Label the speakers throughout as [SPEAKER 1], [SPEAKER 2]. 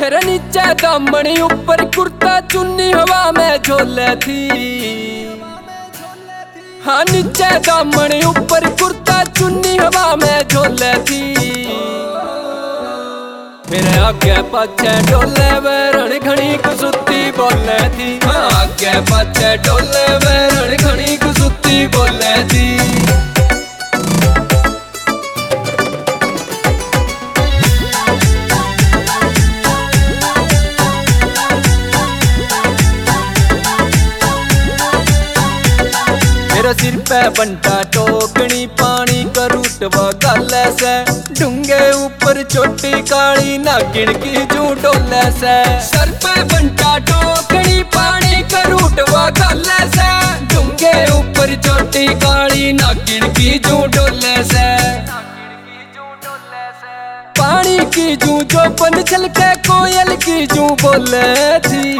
[SPEAKER 1] मेरे नीचे दामनी ऊपर कुर्ता चुन्नी हवा में झोले थी। हाँ नीचे दामनी ऊपर कुर्ता चुन्नी हवा में झोले थी। मेरे आगे पाछे डोले वे रण घनी कुसुती बोले थी। हाँ आगे पाछे डोले वे रण घनी कुसुती बोले थी। मेरे सिर पे बंटा टोकनी पानी का रूटवा गाले से। डूंगे ऊपर छोटी काली नागिन की जू डोले से। सर पे बंटा टोकनी पानी का रूटवा गाले से। डूंगे ऊपर छोटी काली नागिन की जू डोले से। पानी की जू जो पन छलके कोयल की जू बोले थी।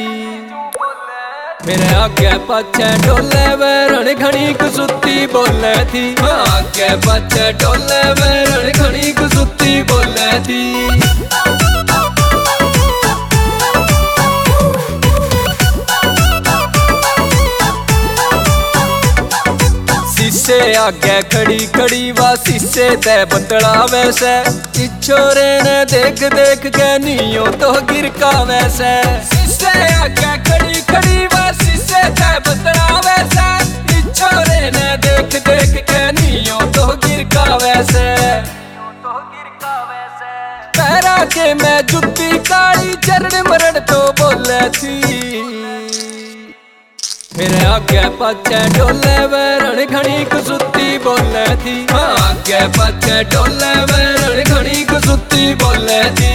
[SPEAKER 1] मेरे आगे पाछे डोले वे रण घनी कुसुती बोले थी। आगे पाछे डोले वे रण घनी कुसुती बोले थी। शीशे आगे खड़ी खड़ी वा शीशे ते बतलावे से। छोरे ने देख देख के नियो तो गिरका वैसे। शीशे आगे खड़ी खड़ी वा शीशे ते बतलावे से। छोरे ने देख देख के नियो तो गिरका वैसे। पैरा के मैं जुत्ती काली चरण मरण तो बोले थी। मेरे आगे पाछे डोले वे रण घनी कुसुती बोले थी। आगे पाछे डोले वे रण घनी कुसुती बोले थी।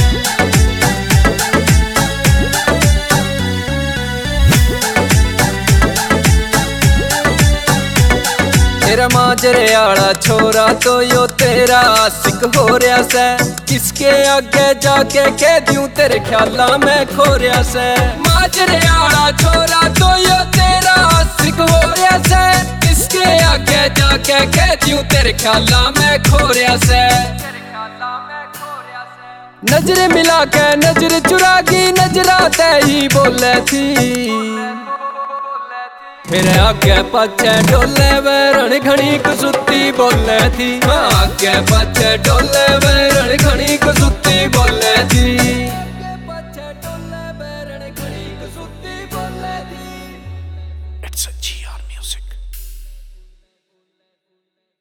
[SPEAKER 1] तेरा माजरे आला छोरा तो यो तेरा आशिक हो रहा से। किसके आगे जाके कह दूं तेरे ख्याला में खो रहा से। माजरे आला छोरा तो यो तेरा आशिक हो रहा से। किसके आगे जाके कह दूं तेरे ख्याला में खो रहा से। नजर मिला के नजर चुरा की नजराते ही बोले थी। मेरे आगे पाछे डोले वे रण घनी कुसुती बोले थी। आगे पाछे डोले वे रण घनी कुसुती बोले थी।